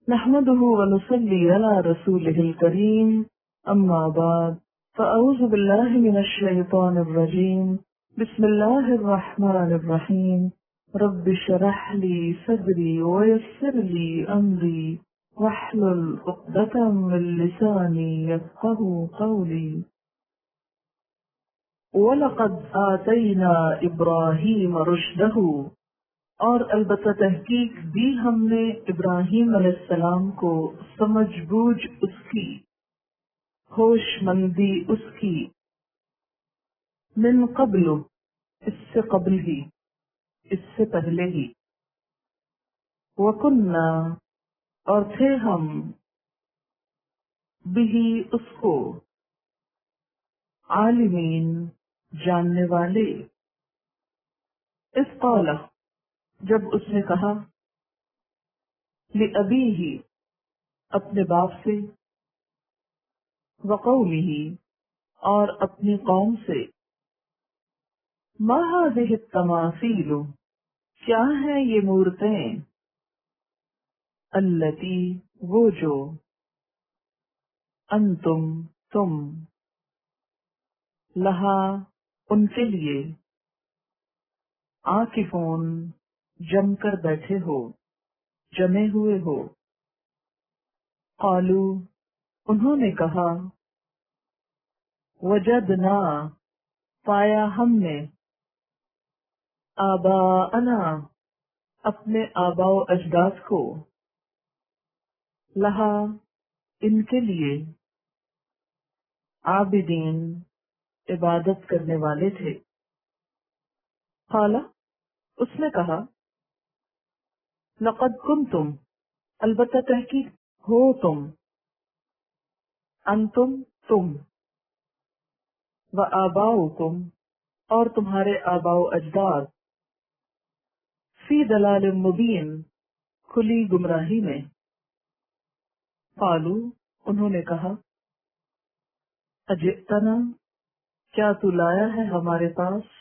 نحمده ونصلي على رسوله الكريم أما بعد فأعوذ بالله من الشيطان الرجيم بسم الله الرحمن الرحيم رب اشرح لي صدري ويسر لي أمري واحلل عقدة من لساني يفقهوا قولي وَلَقَدْ آتَيْنَا إِبْرَاهِيمَ رُشْدَهُ، اور البتہ تحقیق دی ہم نے ابراہیم علیہ السلام کو سمجھ بوجھ اس کی، ہوش مندی اس کی، من قبل اس سے قبل ہی، اس سے پہلے ہی، وَكُنَّا اور تھے ہم، بھی اس کو، عالمین جاننے والے، اس قال جب اس نے کہا، لِأَبِيهِ اپنے باپ سے، وَقَوْمِهِ اور اپنی قوم سے، مَا هَذِهِ التَّمَاثِيلُ کیا ہے یہ مورتیں، الَّتِي وہ جو، انتم تم، لہا ان کے لیے، عاکفون جم کر بیٹھے ہو، جمے ہوئے ہو، قالو انہوں نے کہا، وجدنا پایا ہم نے، آباءنا اپنے آباء و اجداد کو، لہا ان کے لیے، عابدین عبادت کرنے والے تھے، قال اس نے کہا، لقد کنتم البتہ تحقیق ہو تم، انتم تم، و آباؤکم اور تمہارے آباء و اجداد، فی دلال مبین کھلی گمراہی میں، قالو انہوں نے کہا، اجئتنا کیا تو لایا ہے ہمارے پاس،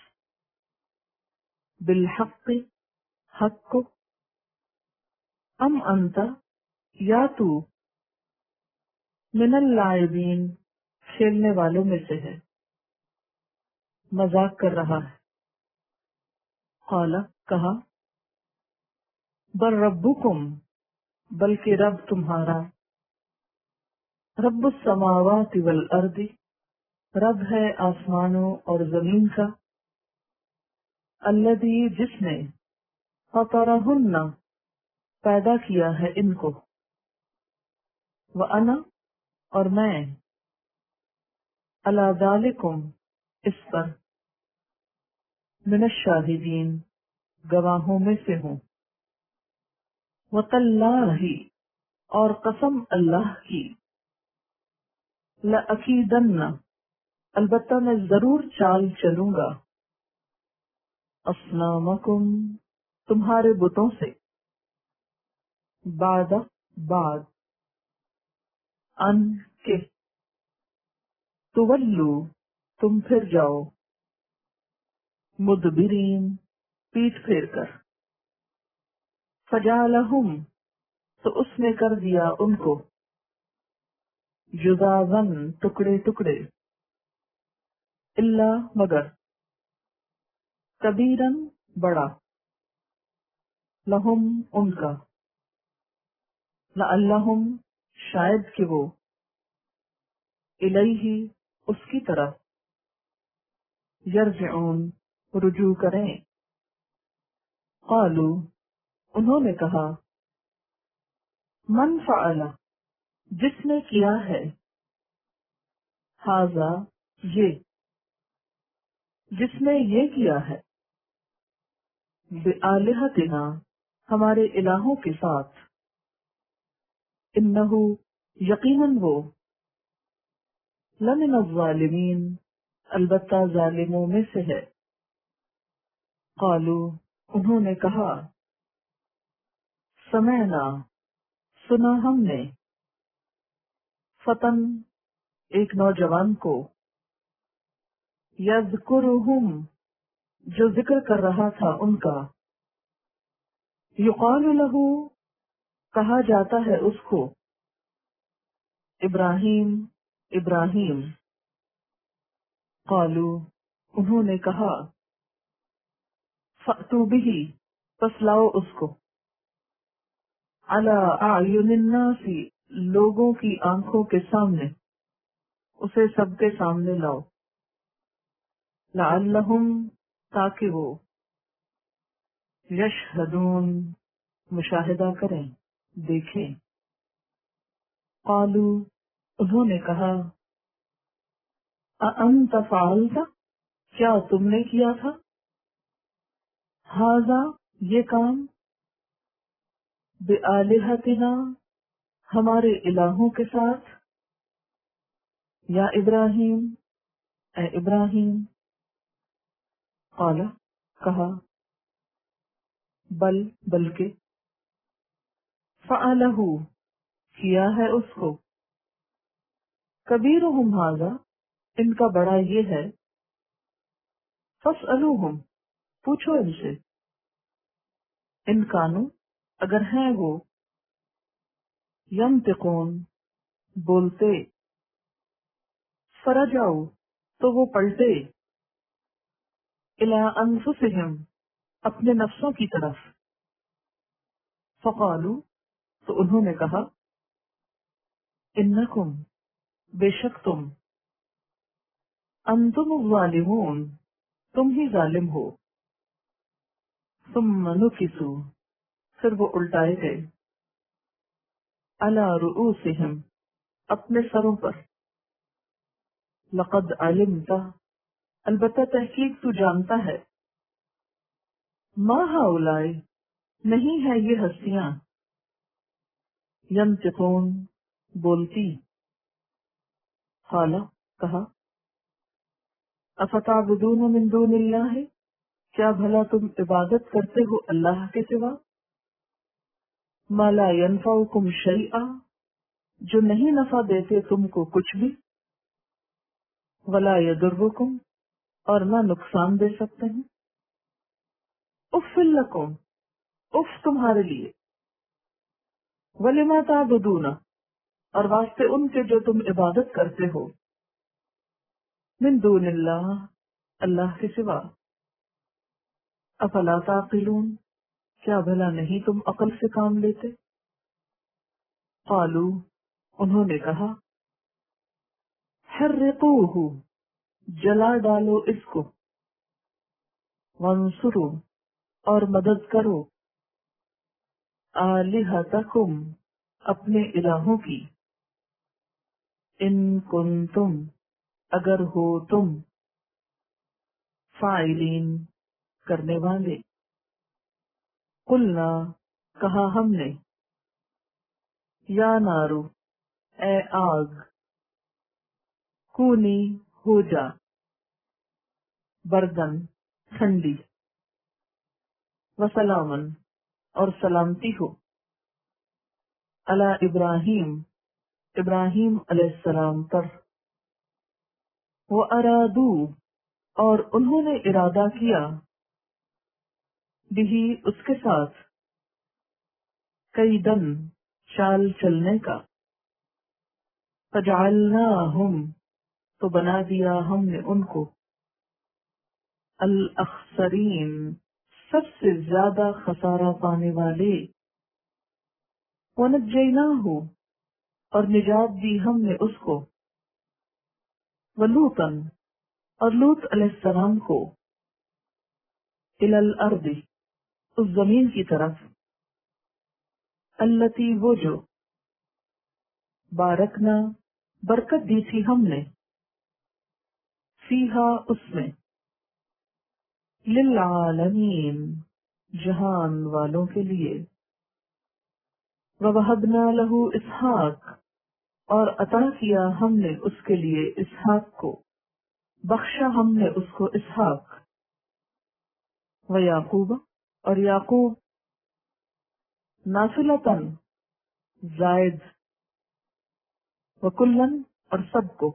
بالحق حق کو، ام انت یا تو، من اللاعبین کھیلنے والوں میں سے ہے، مذاق کر رہا ہے، قال کہا، بل ربکم بلکہ رب تمہارا، رب السماوات والارض رب ہے آسمانوں اور زمین کا، الذی جس نے، فطرہن پیدا کیا ہے ان کو، وَأَنَا اور میں، عَلَى ذَلِكُمْ اس پر، من الشاہدین گواہوں میں سے ہوں، وَتَاللَّهِ اور قسم اللہ کی، لَأَكِيدَنَّ البتہ میں ضرور چال چلوں گا، اصنامکم تمہارے بتوں سے، بعد بعد، ان کے، تولو تم پھر جاؤ، مدبرین پیٹ پھیر کر، فجعلہم تو اس نے کر دیا ان کو، جذاذاً ٹکڑے ٹکڑے، الا مگر، کبیراً بڑا، لہم ان کا، لعلہم شاید کہ وہ، الیہ اس کی طرف، یرجعون رجوع کریں، قالو انہوں نے کہا، من فعل جس نے کیا ہے، ھذا یہ، جس نے یہ کیا ہے، بآلہتنا ہمارے الہوں کے ساتھ، انہ یقیناً وہ، لمن الظالمین البتہ ظالموں میں سے ہے، قالو انہوں نے کہا، سمعنا سنا ہم نے، فتن ایک نوجوان کو، یذکرہم جو ذکر کر رہا تھا ان کا، یقال لہ کہا جاتا ہے اس کو ابراہیم ابراہیم۔ قالو، انہوں نے کہا فأتوا بہ، پس لاؤ اس کو علی اعین الناس، لوگوں کی آنکھوں کے سامنے، اسے سب کے سامنے لاؤ، لعلہم، تاکہ وہ یشہدون، مشاہدہ کریں، دیکھیں۔ قالو، انہوں نے کہا اانت فعلت، کیا تم نے کیا تھا، ھذا، یہ کام، بآلہتنا، ہمارے الہوں کے ساتھ، یا ابراہیم، اے ابراہیم۔ قال، کہا بل، بلکہ، فعلہ، کیا ہے اس کو، کبیرہم ھذا، ان کا بڑا یہ ہے، فاسألوہم، پوچھو ان سے، ان کانو، اگر ہیں وہ، ینطقون، بولتے، فرجعوا، تو وہ پلٹے، الی انفسہم، اپنے نفسوں کی طرف، فقالوا، تو انہوں نے کہا انکم، بے شک تم، انتم الظالمون، تم ہی ظالم ہو، ثم نکسوا، پھر وہ الٹائے گئے، علی رؤوسہم، اپنے سروں پر، لقد علمت، البتہ تحقیق تو جانتا ہے، ما ہؤلاء، نہیں ہے یہ ہستیاں، ینطقون، بولتی، قال، کہا افتعبدون من دون اللہ، کیا بھلا تم عبادت کرتے ہو اللہ کے سوا، ما لا ینفعکم شیئا، جو نہیں نفع دیتے تم کو کچھ بھی، ولا یضرکم، اور نہ نقصان دے سکتے ہیں، اف لکم، اف تمہارے لیے، ولما تعبدون، اور واسطے ان کے جو تم عبادت کرتے ہو، من دون اللہ، اللہ کے سوا، افلا تعقلون، کیا بھلا نہیں تم عقل سے کام لیتے، قالو، انہوں نے کہا حرقوہ، جلا ڈالو اس کو، وانصروا، اور مدد کرو، آلہتکم، اپنے الہوں کی، ان کنتم، اگر ہو تم، فاعلین، کرنے والے، قلنا، کہا ہم نے، یا نارو، اے آگ، کونی، ہو جا، بردن، ٹھنڈی، وسلامن، اور سلامتی ہو، علی ابراہیم، ابراہیم علیہ السلام پر، وہ ارادو، اور انہوں نے ارادہ کیا، بھی اس کے ساتھ، کئی دن، چال چلنے کا، فجعلناہم، تو بنا دیا ہم نے ان کو، الاخسرین، سب سے زیادہ خسارہ پانے والے، ونجیناہ، اور نجات دی ہم نے اس کو، ولوطن، اور لوط علیہ السلام کو، الی الارض، اس زمین کی طرف، التی، وہ جو، بارکنا، برکت دی تھی ہم نے، فیہا، اس میں، للعالمین، جہان والوں کے لیے، ووہبنا لہ اسحاق، اور عطا کیا ہم نے اس کے لیے اسحاق کو، بخشا ہم نے اس کو اسحاق، ویعقوب، اور یعقوب، نافلتاً، زائد، وکلن، اور سب کو،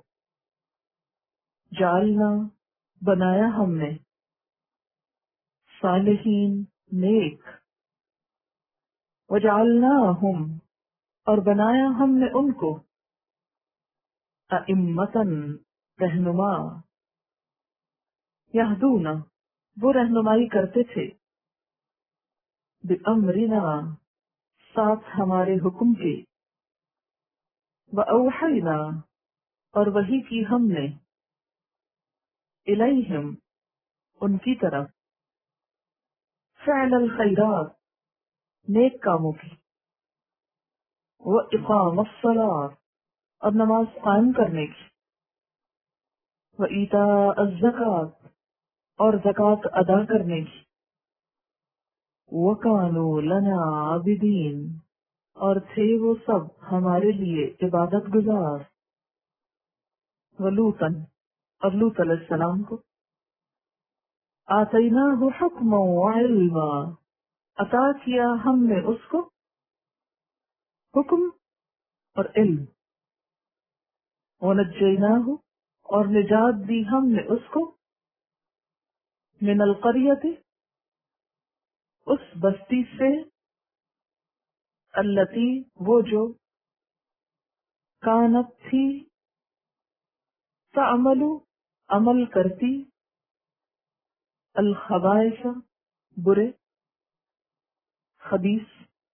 جعلنا، بنایا ہم نے، صالحین، نیک، وجعلناہم، اور بنایا ہم نے ان کو، ائمتن، رہنما، یہدون، وہ رہنمائی کرتے تھے، بامرنا، ساتھ ہمارے حکم کے، واوحینا، اور وحی کی ہم نے، الیہم، ان کی طرف، فعل الخیرات، نیک کاموں کی، واقام الصلاۃ، اور نماز قائم کرنے کی، وایتاء الزکوٰۃ، اور زکوٰۃ ادا کرنے کی، وکانوا لنا عابدین، اور تھے وہ سب ہمارے لیے عبادت گزار، ولوطن، اور لوط علیہ السلام کو، آتیناہ حکما وعلما، عطا کیا ہم نے اس کو حکم اور علم، ونجیناہ، اور نجات دی ہم نے اس کو، من القریۃ، اس بستی سے، التی، وہ جو، کانت تھی، تعمل، عمل کرتی، الخبائث، برے، خبیث،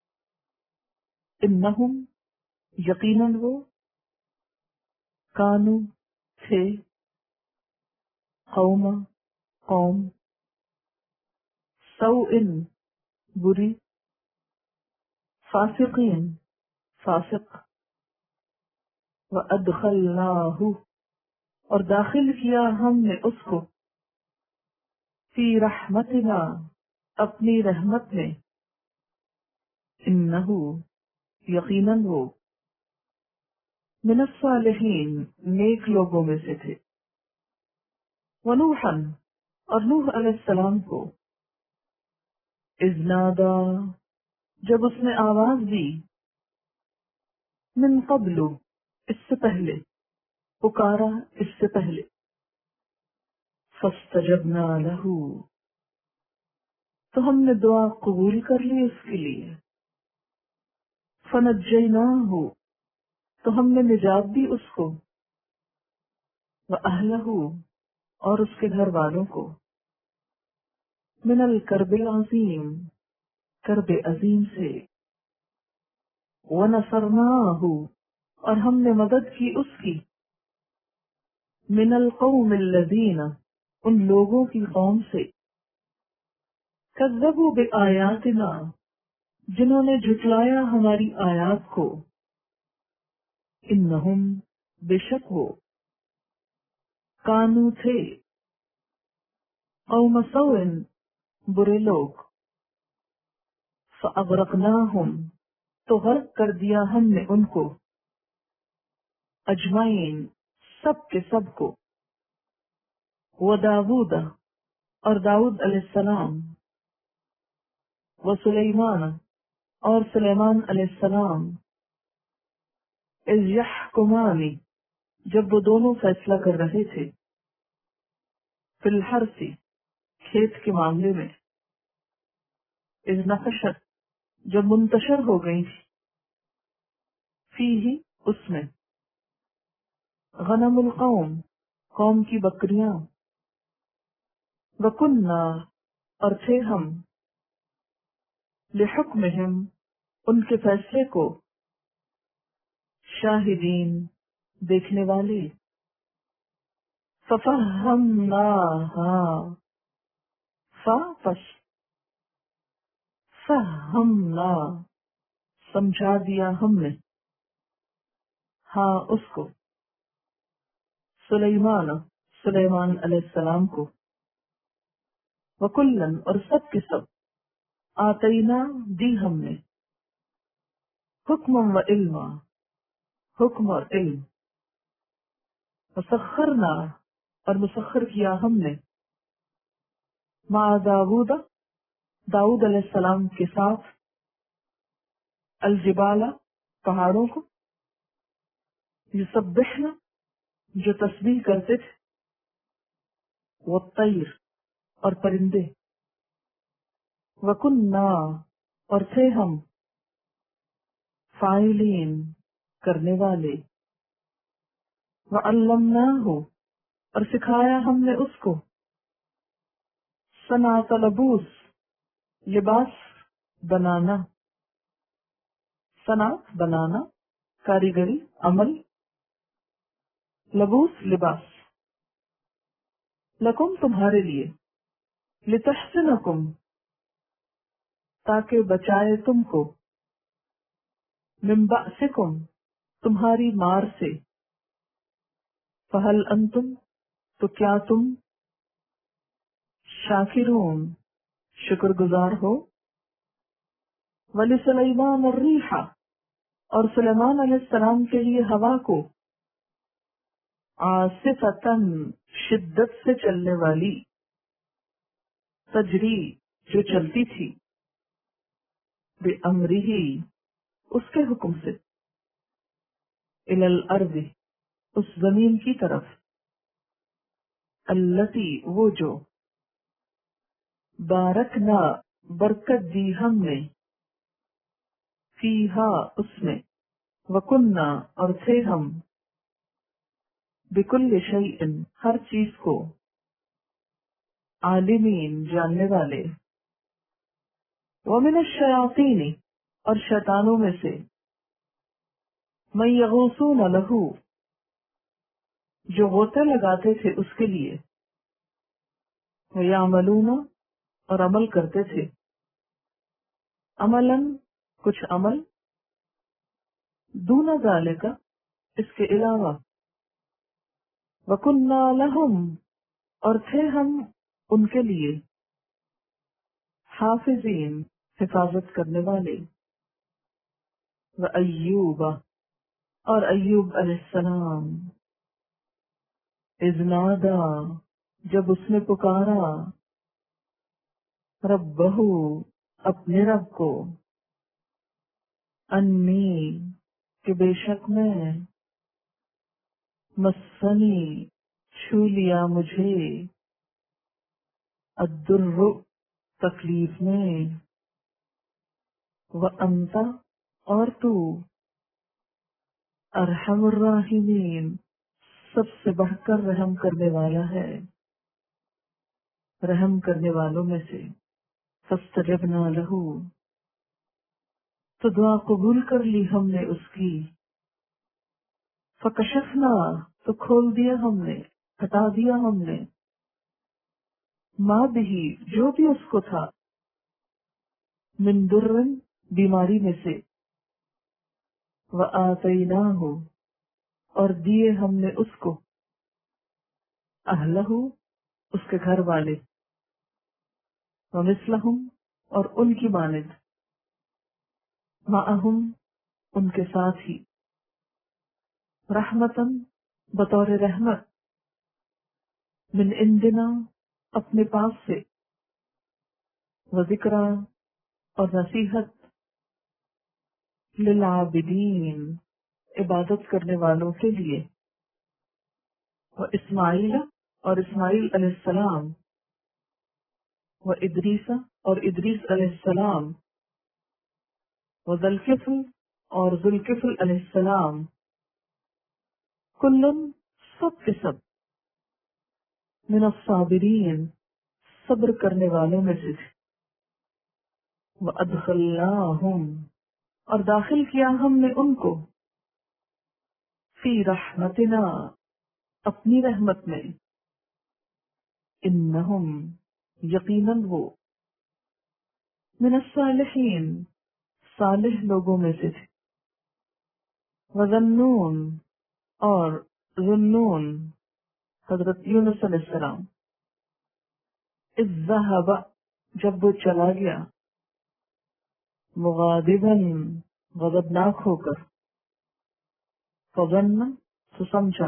انہم، یقیناً وہ، کانو، تھے، قوم، قوم، سوء، بری، فاسقین، فاسق، وادخلناہ، اور داخل کیا ہم نے اس کو، فی رحمتنا، اپنی رحمت میں، انہ، یقیناً وہ، من الصالحین، نیک لوگوں میں سے تھے، ونوحا، اور نوح علیہ السلام کو، اذ نادا، جب اس نے آواز دی، من قبل، اس سے پہلے، پکارا اس سے پہلے، فاستجبنا لہ، تو ہم نے دعا قبول کر لی اس کے لیے، فنجیناہ، تو ہم نے نجات دی اس کو، واہلہ، اور اس کے گھر والوں کو، من الکرب العظیم، کرب عظیم سے، ونصرناہ، اور ہم نے مدد کی اس کی، من القوم الذین، ان لوگوں کی قوم سے، کذبوا بآیاتنا، جنہوں نے جھٹلایا ہماری آیات کو، انہم، بے شک وہ، کانو تھے، قوم سوء، برے لوگ، فاغرقناہم، تو غرق کر دیا ہم نے ان کو، اجمعین، سب کے سب کو، وداود، اور داؤد علیہ السلام، وسلیمان، اور سلیمان علیہ السلام، اذ یحکمان، جب وہ دونوں فیصلہ کر رہے تھے، فی الحرث، کھیت کے معاملے میں، اذ نفشت، جب منتشر ہو گئی تھی، فیہ، اس میں، غنم القوم، قوم کی بکریاں، وکننا، اور تھے ہم، لحکمہم، ان کے فیصلے کو، شاہدین، دیکھنے والے، ففہمناہا، پس، فہمنا، سمجھا دیا ہم نے، ہاں اس کو، سلیمان، سلیمان علیہ السلام کو، وکلن، اور سب کے سب، آتینا، دی ہم نے، حکم و علما، حکم اور علم، وسخرنا، اور مسخر کیا ہم نے، مع داود، داؤد علیہ السلام کے ساتھ، الجبال، پہاڑوں کو، یسبحن، جو تسبیح کرتے تھے، والطیر، اور پرندے، وکننا، اور تھے ہم، فاعلین کرنے والے، وعلمناہ اور سکھایا ہم نے اس کو، صنعت لبوس لباس بنانا، صنعت بنانا، کاریگری، عمل، لبوس لباس، لکم تمہارے لیے، لتحسنکم تاکہ بچائے تم کو، من بأسکم تمہاری مار سے، فہل انتم تو کیا تم، شاکرون شکر گزار ہو، وَلِسُلَيْمَانَ الرِّيحَ اور سلیمان علیہ السلام کے لیے ہوا کو، عاصفۃً شدت سے چلنے والی، تجری جو چلتی تھی، بِأَمْرِهِ اس کے حکم سے، إِلَى الْأَرْضِ اس زمین کی طرف، التي وہ جو، بارکنا برکت دی ہم نے، فیہا اس میں، وکننا اور تھے ہم، بکل شیء ہر چیز کو، عالمین جاننے والے، ومن الشیاطین اور شیطانوں میں سے، من یغوصون لہ جو غوطے لگاتے تھے اس کے لیے، ویعملون اور عمل کرتے تھے، عملاً کچھ عمل، دون ذالک اس کے علاوہ، وکننا لہم اور تھے ہم ان کے لیے، حافظین حفاظت کرنے والے، وَأَيُّوبَ اور ایوب علیہ السلام، اذ نادا جب اس نے پکارا، ربہ اپنے رب کو، انی کہ بے شک میں، مسنی چھو لیا مجھے، الدر تکلیف میں، وانت اور تو، ارحم الراحمین سب سے بڑھ کر رحم کرنے والا ہے، رحم کرنے والوں میں سے، فاستجبنا لہ تو دعا قبول کر لی ہم نے اس کی، فکشفنا تو کھول دیا ہم نے، ہٹا دیا ہم نے، ما بھی جو بھی اس کو تھا، من درن بیماری میں سے، وآتیناہ اور دیے ہم نے اس کو، اہلہ اس کے گھر والے، ومثلہم اور ان کی مانند، معہم ان کے ساتھ ہی، رحمتاً بطور رحمت، من عندنا اپنے پاس سے، وذکریٰ اور نصیحت، للعابدین عبادت کرنے والوں کے لیے، واسماعیل اور اسماعیل علیہ السلام، وادریس اور ادریس علیہ السلام، وذوالکفل اور ذوالکفل علیہ السلام، کلن سب کے سب، من الصابرین صبر کرنے والوں میں سے تھے، وادخلناہم اور داخل کیا ہم نے ان کو، فی رحمتنا اپنی رحمت میں، انہم یقیناً وہ، من الصالحین صالح لوگوں میں سے تھے، وظنون اور ظنون حضرت یونس علیہ السلام، اذ ذہب جب وہ چلا گیا، مغاضباً غضبناک ہو کر، فظن تو سمجھا،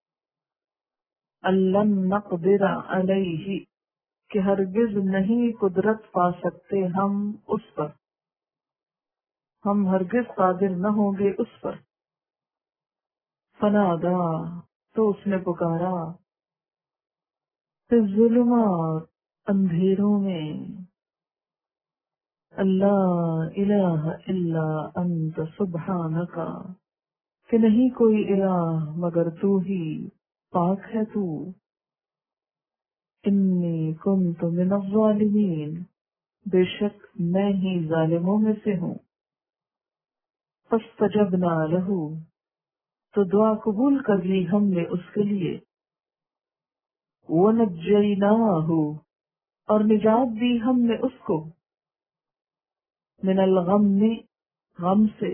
ان لن نقدر علیہ کہ ہرگز نہیں قدرت پا سکتے ہم اس پر، ہم ہرگز قادر نہ ہوں گے اس پر، فنادا تو اس نے پکارا، فی الظلمات اندھیروں میں، اللہ الہ الا انت سبحانک، کہ نہیں کوئی الہ مگر تو ہی، پاک ہے تو، انی کنت من الظالمین، بے شک میں ہی ظالموں میں سے ہوں۔ فاستجبنا لہ، تو دعا قبول کر لی ہم نے اس کے لیے، ونجیناہ، اور نجات دی ہم نے اس کو، من الغم، غم سے،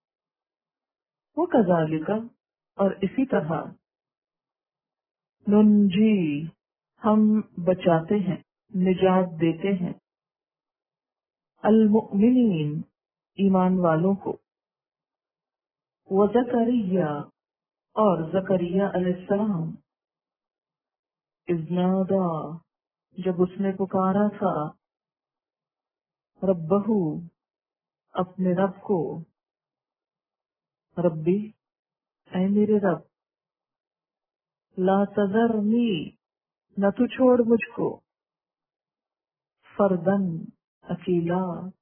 وکذالک، اور اسی طرح، ننجی، ہم بچاتے ہیں، نجات دیتے ہیں، المؤمنین، ایمان والوں کو، وزکریا، اور زکریا علیہ السلام، اذ نادا، جب اس نے پکارا تھا، ربہ، اپنے رب کو، ربی، اے میرے رب، لا تذرنی، نہ تو چھوڑ مجھ کو، فردن، اکیلا،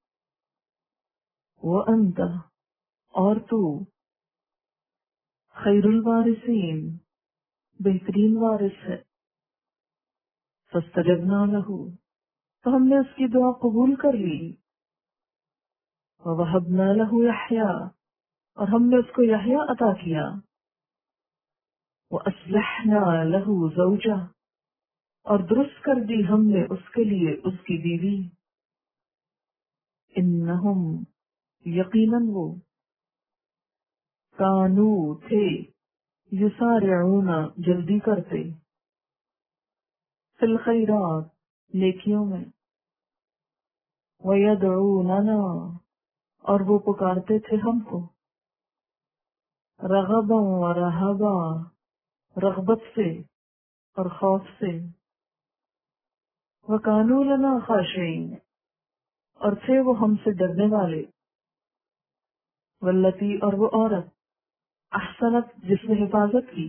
وانت، اور تو، خیر الوارثین، بہترین وارث ہے، فاستجبنا لہ، تو ہم نے اس کی دعا قبول کر لی، ووہبنا لہ یحییٰ، اور ہم نے اس کو یحییٰ عطا کیا، وَأَصْلَحْنَا لَهُ زَوْجَهُ، اور درست کر دی ہم نے اس کے لیے اس کی بیوی، انہم، یقیناً وہ، کانو، تھے، یسارعون، جلدی کرتے، فی الخیرات، نیکیوں میں، ویدعوننا، اور وہ پکارتے تھے ہم کو، رغبا ورہبا، رغبت سے اور خوف سے، وکانوا لنا خاشعین، اور تھے وہ ہم سے ڈرنے والے، واللتی، اور وہ عورت، احسنت، جس نے حفاظت کی،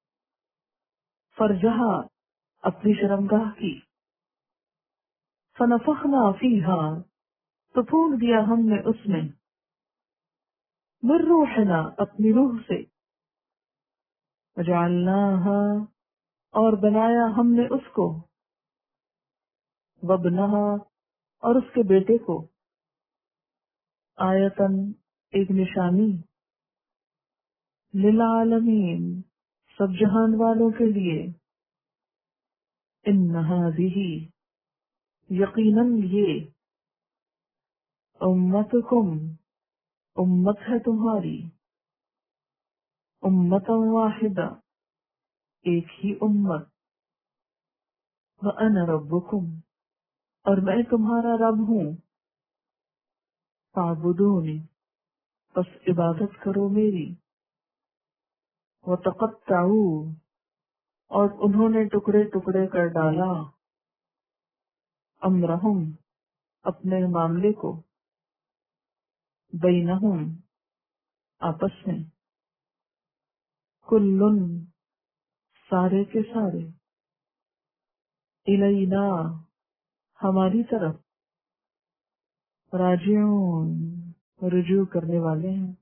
فرجہا، اپنی شرمگاہ کی، فنفخنا فیہا، تو پھونک دیا ہم نے اس میں، من روحنا، اپنی روح سے، وجعلناہا، اور بنایا ہم نے اس کو، وابنہا، اور اس کے بیٹے کو، آیتن، ایک نشانی، للعالمین، سب جہان والوں کے لیے، ان ہذہ، یقیناً یہ، امتکم، امت ہے تمہاری، امتا واحدہ، ایک ہی امت، وانا ربکم، اور میں تمہارا رب ہوں، فاعبدونی، بس عبادت کرو میری، وتقطعوا، اور انہوں نے ٹکڑے ٹکڑے کر ڈالا، امرہم، اپنے معاملے کو، بینہم، آپس میں، کلن، سارے کے سارے، الینا، ہماری طرف، راجعون، رجوع کرنے والے ہیں،